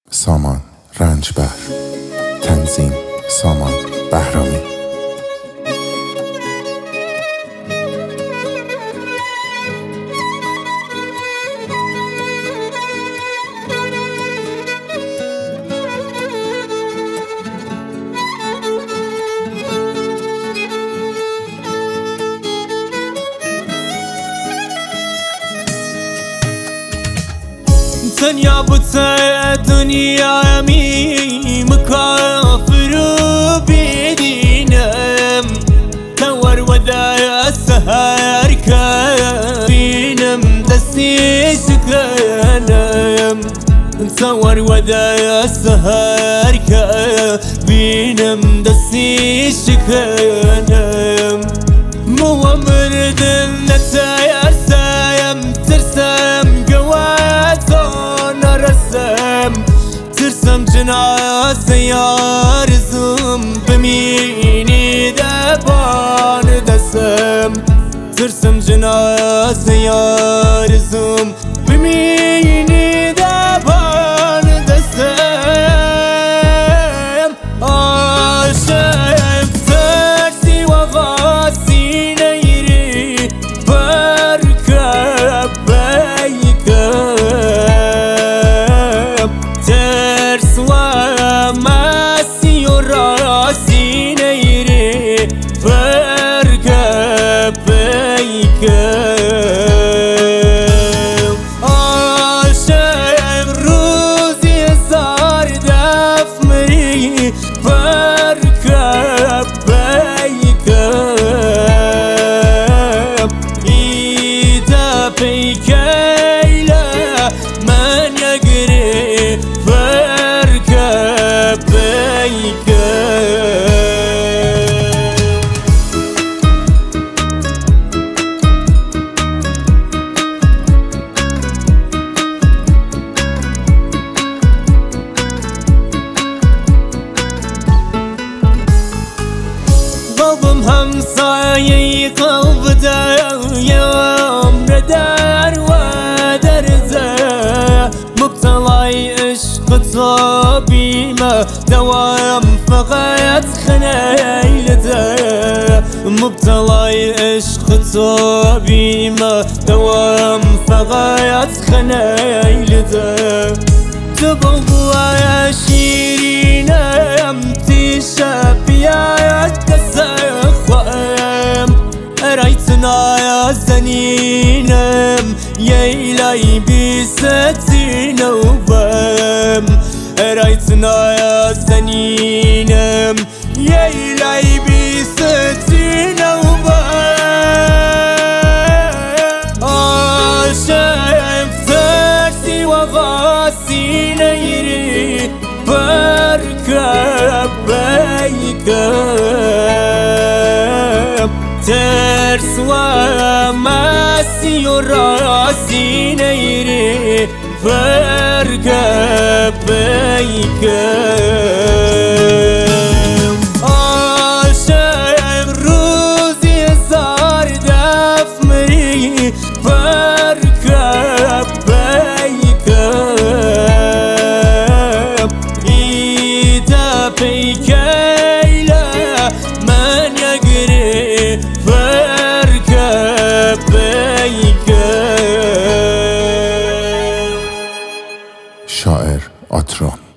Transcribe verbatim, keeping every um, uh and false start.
سامان رنجبر. تنظیم سامان بهرامی. تنیا بوده دنیامی مکافر و بیدینم تور ودا سهر کبینم دستی سکنم تور ودا سهر کبینم دستی سکنم موامر دل نتایر سایم ترسم ترسم جنازه یارزم بمینی دبان دسم ترسم جنازه یارزم بمینی دبان دسم عاشق ترسی و غاسی نیری برکب بیکم ترس و ماسی و راسی نیری فرق بیکم عاشق روزی زار دف مری فرق بیکم ایتا پیکیلا من یگری فرق قلبم همسایه قلب دایم ردار و درزه مبتلای عشق تو بیمه دوام فقط خنیلده مبتلای عشق تو بیمه دوام فقط خنیلده تو بلبوی شیرینم تیشه بیاید دسخوام رایتنا یا زنینم ییلای بیستین و بم رایتنا یا زنینم ییلای بیستین و بم عاشق ترسی و غاسی نیری برکب بیکم ترس و ماسی و راسی نیری فرق بیکم عاشق روزی زار دف مری فرق بیکم ایتا پیکیلا من یگری فرق بیکم. شاعر آترون.